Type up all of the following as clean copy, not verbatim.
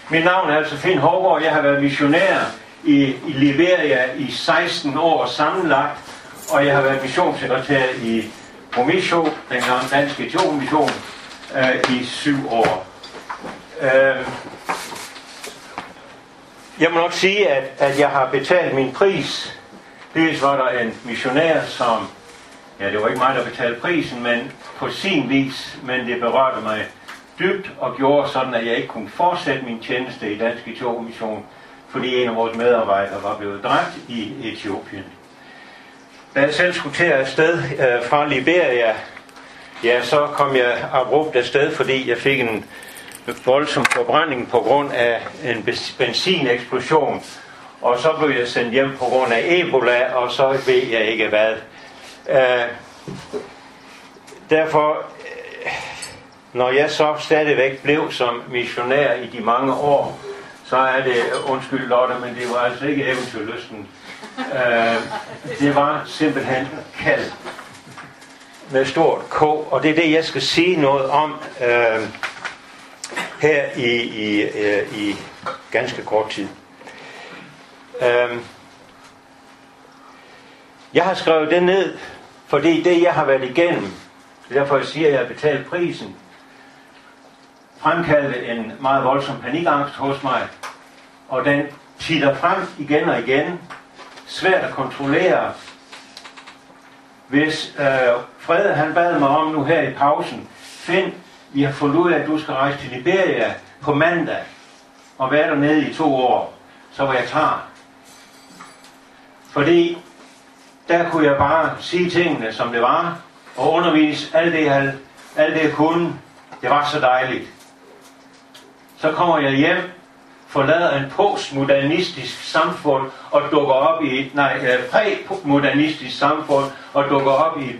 Mit navn er altså Finn Hovgaard. Jeg har været missionær i Liberia i 16 år sammenlagt, og jeg har været missionssekretær i Promisio, den gang danske Etiopien-mission, i 7 år. Jeg må nok sige, at jeg har betalt min pris. Dels var der en missionær, som, ja, det var ikke mig, der betalte prisen, men på sin vis, men det berørte mig dybt og gjorde sådan, at jeg ikke kunne fortsætte min tjeneste i dansk Etiopien-mission, fordi en af vores medarbejdere var blevet dræbt i Etiopien. Da jeg selv skulle til afsted fra Liberia, ja, så kom jeg abrupt afsted, fordi jeg fik en voldsom forbrænding på grund af en benzineksplosion. Og så blev jeg sendt hjem på grund af Ebola, og så ved jeg ikke hvad. Derfor, når jeg så stadigvæk blev som missionær i de mange år, så er det, undskyld Lotte, men det var altså ikke eventyrlysten. Det var simpelthen kald med stort K, og det er det, jeg skal sige noget om her i ganske kort tid. Jeg har skrevet det ned, fordi det, jeg har været igennem, derfor jeg siger, at jeg har betalt prisen, fremkaldte en meget voldsom panikangst hos mig, og den titter frem igen og igen, svært at kontrollere. Hvis Frede, han bad mig om nu her i pausen, Finn, vi har fundet ud af, at du skal rejse til Liberia på mandag, og være dernede i 2 år, så var jeg klar. Fordi der kunne jeg bare sige tingene, som det var, og undervise alt det jeg kunne. Det var så dejligt. Så kommer jeg hjem, forlader en postmodernistisk samfund og dukker op i et præmodernistisk samfund og dukker op i et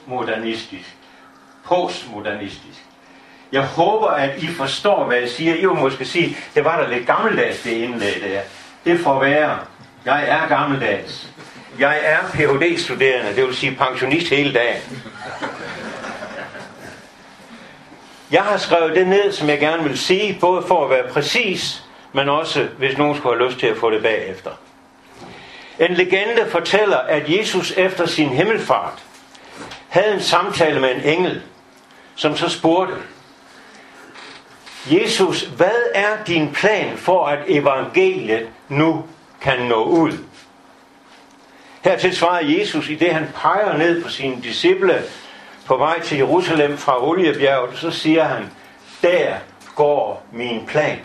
postmodernistisk. Jeg håber, at I forstår, hvad jeg siger. I vil måske sige, det var da lidt gammeldags, det indlæg der. Det får være. Jeg er gammeldags. Jeg er Ph.D.-studerende, det vil sige pensionist hele dagen. Jeg har skrevet det ned, som jeg gerne vil sige, både for at være præcis, men også, hvis nogen skulle have lyst til at få det bagefter. En legende fortæller, at Jesus efter sin himmelfart havde en samtale med en engel, som så spurgte: Jesus, hvad er din plan for, at evangeliet nu kan nå ud? Hertil svarer Jesus, i det han peger ned på sine disciple på vej til Jerusalem fra Oliebjerget, så siger han: der går min plan.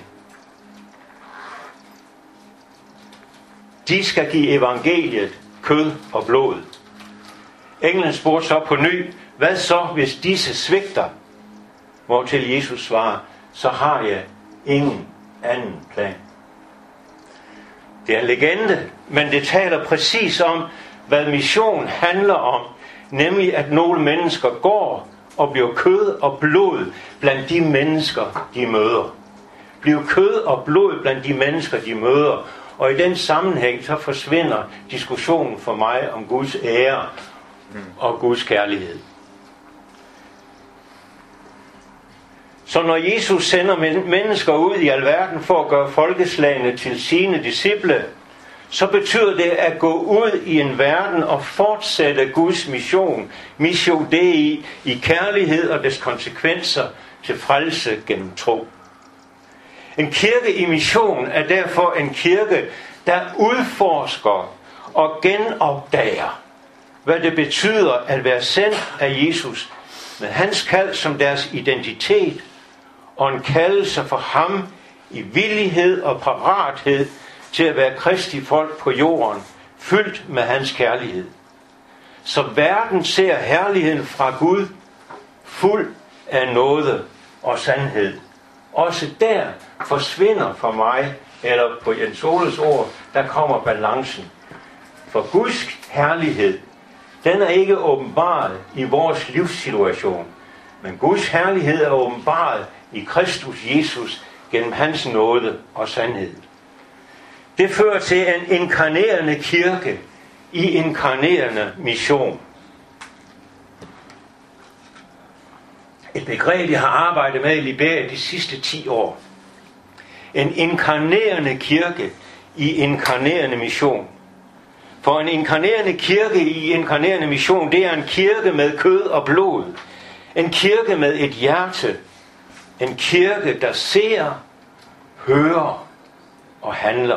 De skal give evangeliet kød og blod. Englen spurgte så på ny: hvad så, hvis disse svigter? Hvortil Jesus svarer: så har jeg ingen anden plan. Det er en legende, men det taler præcis om, hvad mission handler om, nemlig at nogle mennesker går og bliver kød og blod blandt de mennesker, de møder. Bliver kød og blod blandt de mennesker, de møder. Og i den sammenhæng, så forsvinder diskussionen for mig om Guds ære og Guds kærlighed. Så når Jesus sender mennesker ud i alverden for at gøre folkeslagene til sine disciple, så betyder det at gå ud i en verden og fortsætte Guds mission, Missio Dei, i kærlighed og dets konsekvenser til frelse gennem tro. En kirke i mission er derfor en kirke, der udforsker og genopdager, hvad det betyder at være sendt af Jesus, med hans kald som deres identitet, og en kaldelse for ham i villighed og parathed til at være Kristi folk på jorden, fyldt med hans kærlighed. Så verden ser herligheden fra Gud, fuld af nåde og sandhed. Også der forsvinder for mig, eller på Jens Oles ord, der kommer balancen. For Guds herlighed, den er ikke åbenbaret i vores livssituation, men Guds herlighed er åbenbaret i Kristus Jesus gennem hans nåde og sandhed. Det fører til en inkarnerende kirke i inkarnerende mission. Et begreb, jeg har arbejdet med i Liberia de sidste 10 år. en inkarnerende kirke i inkarnerende mission. For en inkarnerende kirke i inkarnerende mission, det er en kirke med kød og blod. En kirke med et hjerte. En kirke, der ser, hører og handler.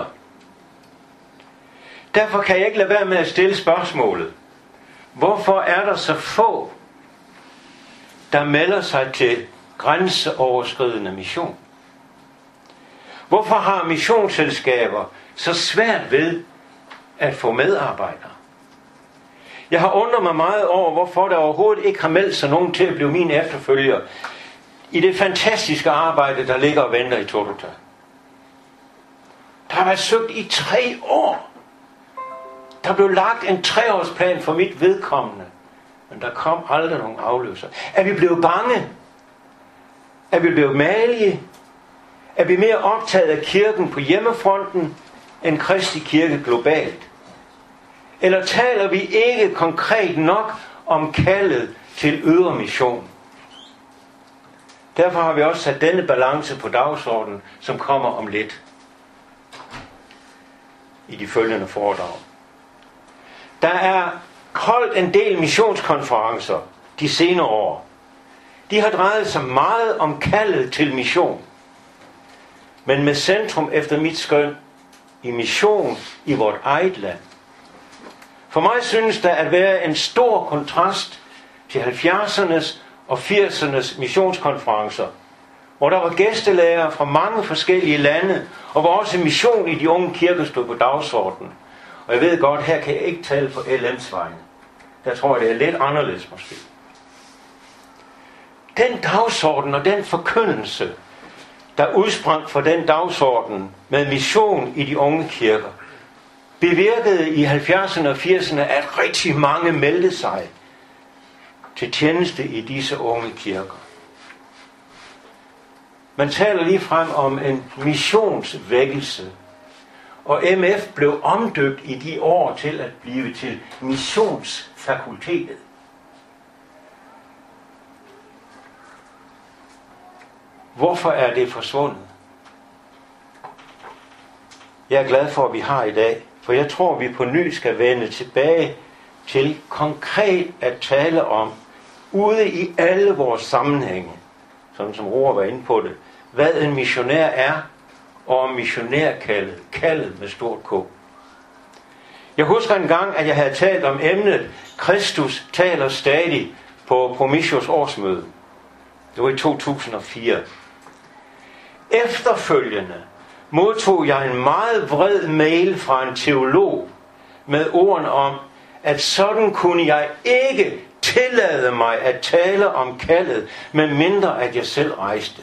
Derfor kan jeg ikke lade være med at stille spørgsmålet. Hvorfor er der så få, der melder sig til grænseoverskridende mission? Hvorfor har missionsselskaber så svært ved at få medarbejdere? Jeg har undret mig meget over, hvorfor der overhovedet ikke har meldt sig nogen til at blive mine efterfølger i det fantastiske arbejde, der ligger og venter i Totota. Der har været søgt i 3 år. Der blev lagt en 3-årsplan for mit vedkommende, men der kom aldrig nogen afløser. Er vi blevet bange? Er vi blevet malige? Er vi mere optaget af kirken på hjemmefronten end Kristi kirke globalt? Eller taler vi ikke konkret nok om kaldet til ydre mission? Derfor har vi også sat denne balance på dagsordenen, som kommer om lidt i de følgende foredrag. Der er holdt en del missionskonferencer de senere år. De har drejet sig meget om kaldet til mission, men med centrum efter mit skøn i mission i vort eget land. For mig synes der at være en stor kontrast til 70'ernes og 80'ernes missionskonferencer, hvor der var gæstelærere fra mange forskellige lande, og hvor også mission i de unge kirker stod på dagsordenen. Og jeg ved godt, her kan jeg ikke tale på LM's vegne. Der tror jeg, det er lidt anderledes måske. Den dagsorden og den forkyndelse, der udsprang fra den dagsorden med mission i de unge kirker, bevirkede i 70'erne og 80'erne, at rigtig mange meldte sig til tjeneste i disse unge kirker. Man taler lige frem om en missionsvækkelse, og MF blev omdøbt i de år til at blive til missionsfakultetet. Hvorfor er det forsvundet? Jeg er glad for, at vi har i dag, for jeg tror, at vi på ny skal vende tilbage til konkret at tale om, ude i alle vores sammenhænge, sådan som Roar var inde på det, hvad en missionær er, og om missionærkaldet, kaldet med stort K. Jeg husker en gang, at jeg havde talt om emnet, Kristus taler stadig på Promissions årsmøde. Det var i 2004. Efterfølgende modtog jeg en meget vred mail fra en teolog med ordene om, at sådan kunne jeg ikke tillade mig at tale om kaldet, med mindre at jeg selv rejste.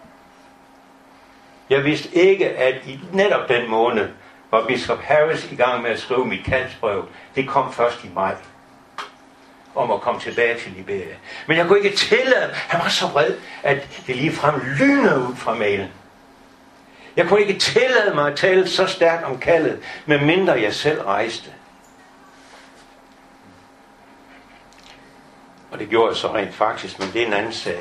Jeg vidste ikke, at i netop den måned var biskop Harris i gang med at skrive mit kaldsbrev. Det kom først i maj, om at komme tilbage til Liberia. Men jeg kunne ikke tillade, han var så vred, at det ligefrem lynede ud fra mailen. Jeg kunne ikke tillade mig at tale så stærkt om kaldet, med mindre jeg selv rejste. Og det gjorde jeg så rent faktisk, men det er en anden sag.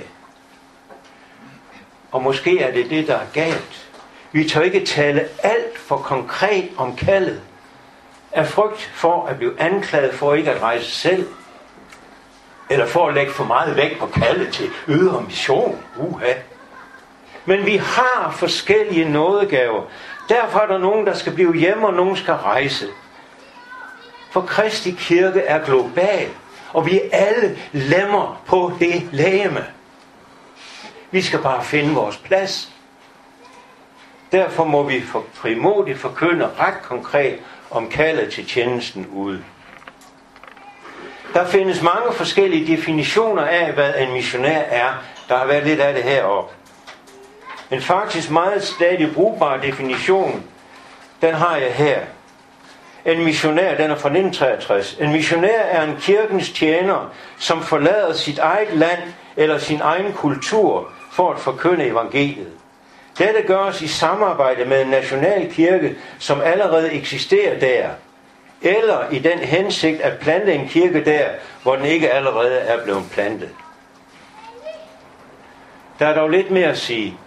Og måske er det det, der er galt. Vi tør ikke tale alt for konkret om kaldet, af frygt for at blive anklaget for ikke at rejse selv, eller for at lægge for meget vægt på kaldet til ydre mission. Men vi har forskellige nådegaver. Derfor er der nogen, der skal blive hjemme, og nogen skal rejse. For Kristi kirke er global, og vi er alle lemmer på det legeme. Vi skal bare finde vores plads. Derfor må vi frimodigt forkynde ret konkret om kaldet til tjenesten ude. Der findes mange forskellige definitioner af, hvad en missionær er. Der har været lidt af det heroppe. En faktisk meget stadig brugbar definition, den har jeg her. En missionær, den er fra 1963. En missionær er en kirkens tjener, som forlader sit eget land eller sin egen kultur for at forkynde evangeliet. Dette gøres i samarbejde med en national kirke, som allerede eksisterer der, eller i den hensigt at plante en kirke der, hvor den ikke allerede er blevet plantet. Der er dog lidt mere at sige.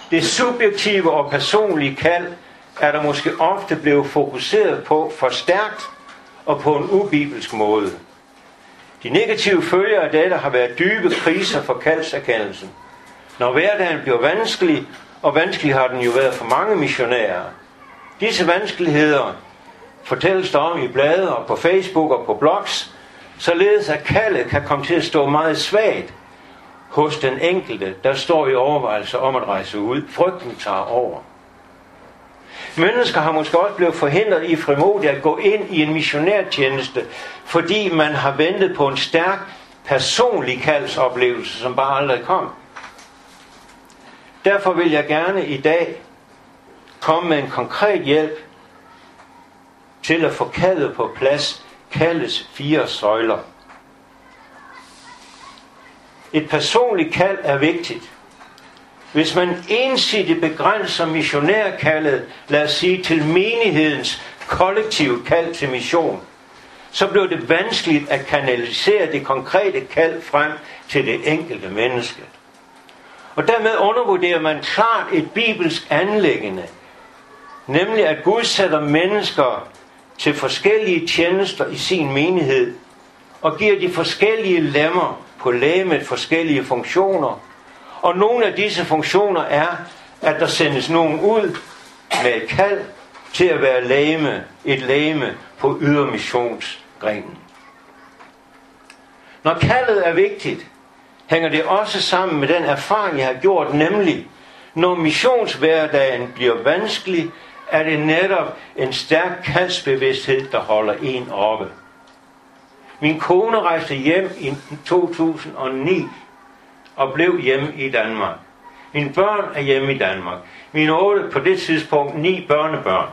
Det subjektive og personlige kald er der måske ofte blevet fokuseret på for stærkt og på en ubibelsk måde. De negative følger af dette har været dybe kriser for kaldserkendelsen. Når hverdagen bliver vanskelig, og vanskelig har den jo været for mange missionærer. Disse vanskeligheder fortælles der om i blade og på Facebook og på blogs, således at kaldet kan komme til at stå meget svagt hos den enkelte, der står i overvejelse om at rejse ud. Frygten tager over. Mennesker har måske også blevet forhindret i frimodigt at gå ind i en missionærtjeneste, fordi man har ventet på en stærk personlig kaldsoplevelse, som bare aldrig kom. Derfor vil jeg gerne i dag komme med en konkret hjælp til at få kaldet på plads, kaldets 4 søjler. Et personligt kald er vigtigt. Hvis man ensidigt begrænser missionærkaldet, lad os sige til menighedens kollektive kald til mission, så bliver det vanskeligt at kanalisere det konkrete kald frem til det enkelte menneske. Og dermed undervurderer man klart et bibelsk anliggende, nemlig at Gud sætter mennesker til forskellige tjenester i sin menighed, og giver de forskellige lemmer på legemet forskellige funktioner. Og nogle af disse funktioner er, at der sendes nogen ud med et kald til at være et legeme på ydermissionsgrenen. Når kaldet er vigtigt, hænger det også sammen med den erfaring, jeg har gjort, nemlig når missionshverdagen bliver vanskelig, er det netop en stærk kaldsbevidsthed, der holder en oppe. Min kone rejste hjem i 2009 og blev hjemme i Danmark. Mine børn er hjemme i Danmark. Mine 8, på det tidspunkt 9 børnebørn,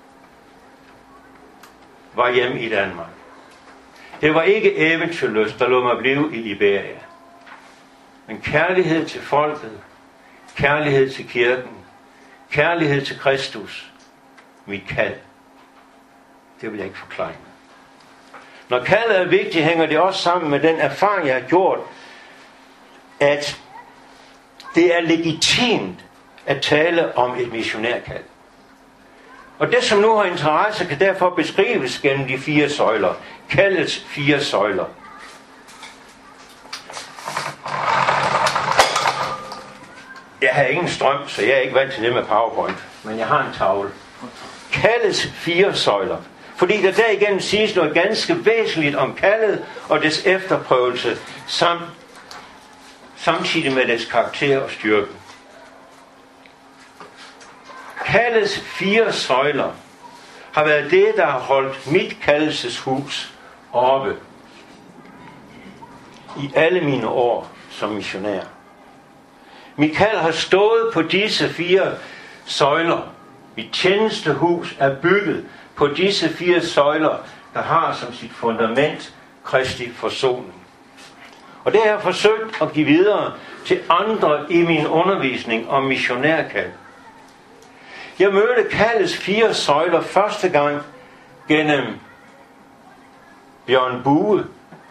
var hjemme i Danmark. Det var ikke eventyrlyst, der lod mig blive i Liberia. Men kærlighed til folket, kærlighed til kirken, kærlighed til Kristus, mit kald. Det vil jeg ikke forklare. Når kaldet er vigtigt, hænger det også sammen med den erfaring, jeg har gjort, at det er legitimt at tale om et missionærkald. Og det, som nu har interesse, kan derfor beskrives gennem de 4 søjler. Kaldets 4 søjler. Jeg har ingen strøm, så jeg er ikke vant til det med PowerPoint. Men jeg har en tavle. Kaldets 4 søjler. Fordi der derigennem siges noget ganske væsentligt om kaldet og dets efterprøvelse, samtidig med dets karakter og styrke. Kaldets 4 søjler har været det, der har holdt mit kaldelseshus oppe i alle mine år som missionær. Mit kald har stået på disse 4 søjler. Mit tjenestehus er bygget på disse 4 søjler, der har som sit fundament Kristi forsoning. Og det har jeg forsøgt at give videre til andre i min undervisning om missionærkald. Jeg mødte kaldets 4 søjler første gang gennem Bjørn Bue,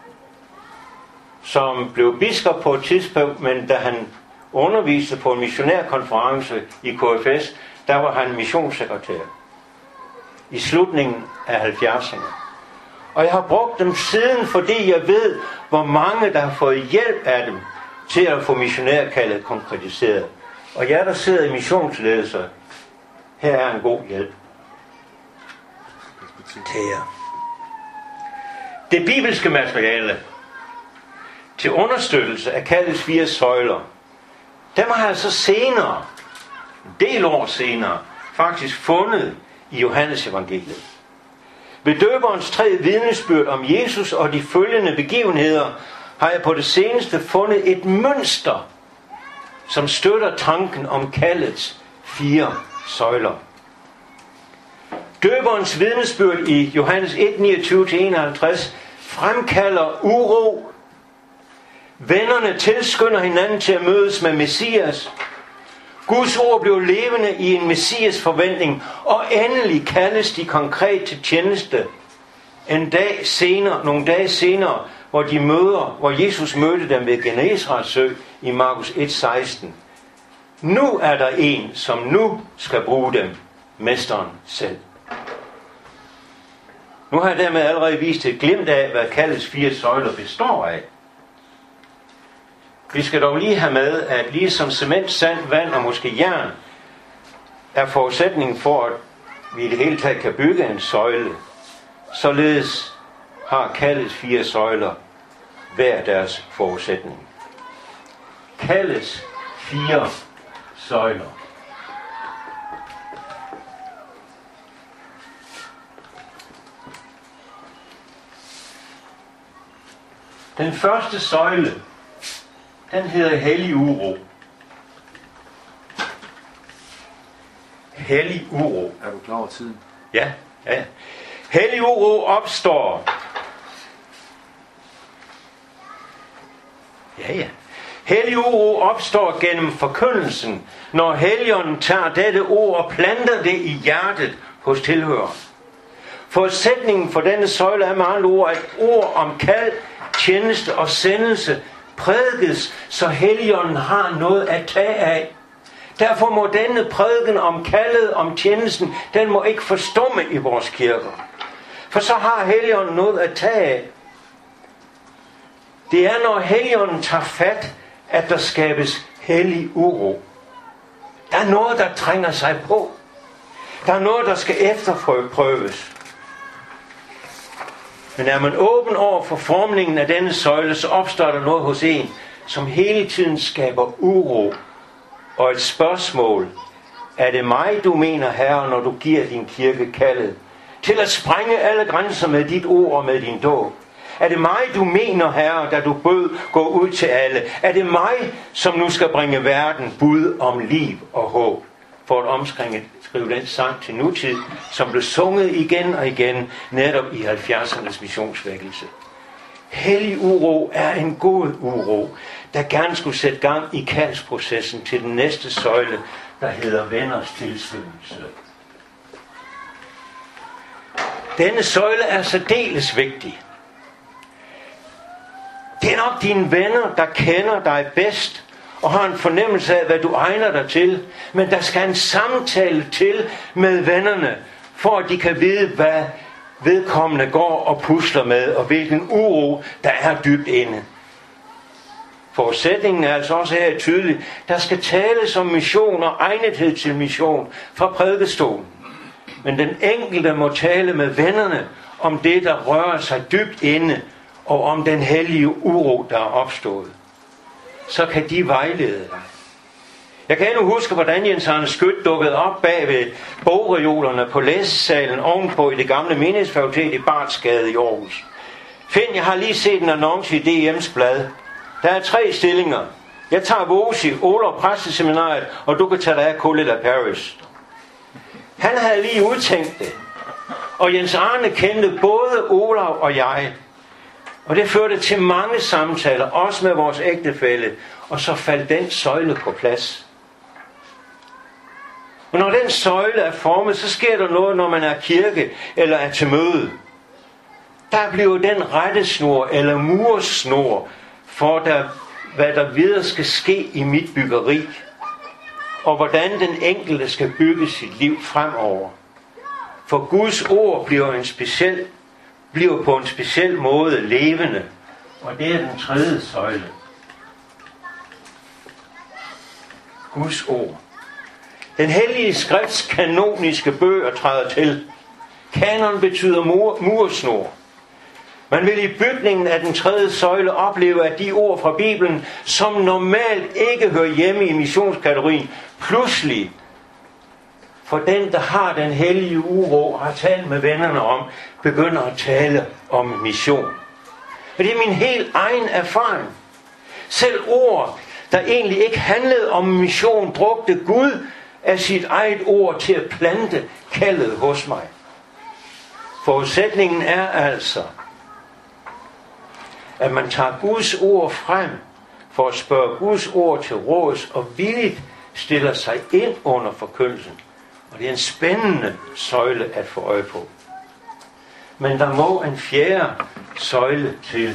som blev biskop på et tidspunkt, men da han underviste på en missionærkonference i KFS, der var han missionssekretær i slutningen af 70'erne. Og jeg har brugt dem siden, fordi jeg ved, hvor mange der har fået hjælp af dem til at få missionærkaldet konkretiseret. Og jer, der sidder i missionsledelser, her er en god hjælp til jer. Det bibelske materiale til understøttelse af kaldets 4 søjler, dem har jeg altså senere, en del år senere, faktisk fundet i Johannes evangeliet. Ved døberens 3 vidnesbyrd om Jesus og de følgende begivenheder, har jeg på det seneste fundet et mønster, som støtter tanken om kaldets 4 søjler. Døberens vidnesbyrd i Johannes 1:29-51 fremkalder uro. Vennerne tilskynder hinanden til at mødes med Messias. Guds ord blev levende i en Messias forventning, og endelig kaldes de konkret til tjeneste. Nogle dage senere, hvor Jesus mødte dem ved Genesarets sø i Markus 1:16. Nu er der en, som nu skal bruge dem, mesteren selv. Nu har jeg dermed allerede vist et glimt af, hvad kaldets 4 søjler består af. Vi skal dog lige have med, at ligesom cement, sand, vand og måske jern er forudsætningen for, at vi i det hele taget kan bygge en søjle, således har kaldets 4 søjler hver deres forudsætning. Kaldets 4 søjler. Den første søjle, den hedder hellig uro. Hellig uro. Er du klar over tiden? Ja. Hellig uro opstår. Ja. Hellig uro opstår gennem forkyndelsen, når Helligånden tager dette ord og planter det i hjertet hos tilhøreren. Forudsætningen for denne søjle er med andre ord, at ord om kald, tjeneste og sendelse prædikes, så Helligånden har noget at tage af. Derfor må denne prædiken om kaldet, om tjenesten, den må ikke forstumme i vores kirker. For så har Helligånden noget at tage af. Det er, når Helligånden tager fat, at der skabes hellig uro. Der er noget, der trænger sig på. Der er noget, der skal efterprøves. Men er man åben over for formningen af denne søjle, så opstår der noget hos en, som hele tiden skaber uro. Og et spørgsmål: er det mig, du mener, Herre, når du giver din kirke kaldet til at sprænge alle grænser med dit ord og med din dåb? Er det mig, du mener, Herre, da du bød gå ud til alle? Er det mig, som nu skal bringe verden bud om liv og håb? For at omskrive den sang til nutid, som blev sunget igen og igen, netop i 70'ernes missionsvækkelse. Hellig uro er en god uro, der gerne skulle sætte gang i kaldsprocessen til den næste søjle, der hedder venners tilskyndelse. Denne søjle er særdeles vigtig. Det er nok dine venner, der kender dig bedst og har en fornemmelse af, hvad du egner dig til. Men der skal en samtale til med vennerne, for at de kan vide, hvad vedkommende går og pusler med, og hvilken uro, der er dybt inde. Forudsætningen er altså også her tydeligt. Der skal tales om mission og egnethed til mission fra prædikestolen. Men den enkelte må tale med vennerne om det, der rører sig dybt inde, og om den hellige uro, der er opstået. Så kan de vejlede dig. Jeg kan endnu huske, hvordan Jens Arne Skyt dukkede op bag ved bogreolerne på læsesalen ovenpå i det gamle menighedsfakultet i Bartsgade i Aarhus. Find, jeg har lige set en annonce i DM's blad. Der er 3 stillinger. Jeg tager Vosi, Olov Præsteseminariet, og du kan tage dig af Kullet af Paris. Han havde lige udtænkt det. Og Jens Arne kendte både Olov og jeg. Og det førte til mange samtaler, også med vores ægtefælle. Og så faldt den søjle på plads. Og når den søjle er formet, så sker der noget, når man er kirke eller er til møde. Der bliver den rettesnor eller mursnor for, hvad der videre skal ske i mit byggeri. Og hvordan den enkelte skal bygge sit liv fremover. For Guds ord bliver på en speciel måde levende. Og det er den 3. søjle. Guds ord. Den hellige skrifts kanoniske bøger træder til. Kanon betyder mursnor. Man vil i bygningen af den 3. søjle opleve, at de ord fra Bibelen, som normalt ikke hører hjemme i missionskategorien, pludselig for den, der har den hellige uro og har talt med vennerne om, begynder at tale om mission. Og det er min helt egen erfaring. Selv ord, der egentlig ikke handlede om mission, brugte Gud af sit eget ord til at plante kaldet hos mig. Forudsætningen er altså, at man tager Guds ord frem for at spørge Guds ord til råds og villigt stiller sig ind under forkyndelsen. Og det er en spændende søjle at få øje på. Men der må en 4. søjle til.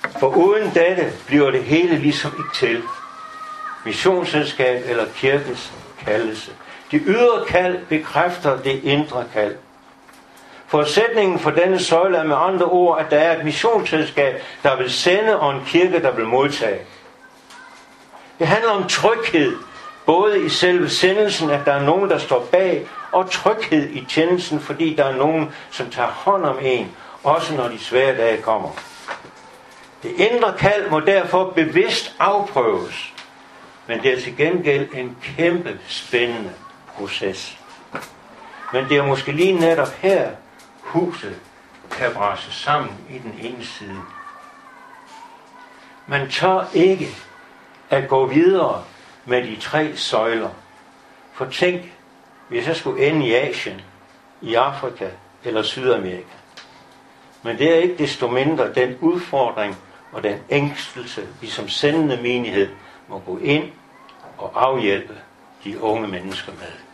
For uden dette bliver det hele ligesom ikke til. Missionsselskab eller kirkens kaldelse. Det ydre kald bekræfter det indre kald. Forudsætningen for denne søjle er med andre ord, at der er et missionsselskab, der vil sende, og en kirke, der vil modtage. Det handler om tryghed, både i selve sendelsen, at der er nogen, der står bag, og tryghed i tjenesten, fordi der er nogen, som tager hånd om en, også når de svære dage kommer. Det indre kald må derfor bevidst afprøves, men det er til gengæld en kæmpe spændende proces. Men det er måske lige netop her, huset kan brase sammen i den ene side. Man tør ikke at gå videre med de 3 søjler. For tænk, hvis jeg skulle ende i Asien, i Afrika eller Sydamerika. Men det er ikke desto mindre den udfordring og den ængstelse, vi som sendende menighed må gå ind og afhjælpe de unge mennesker med.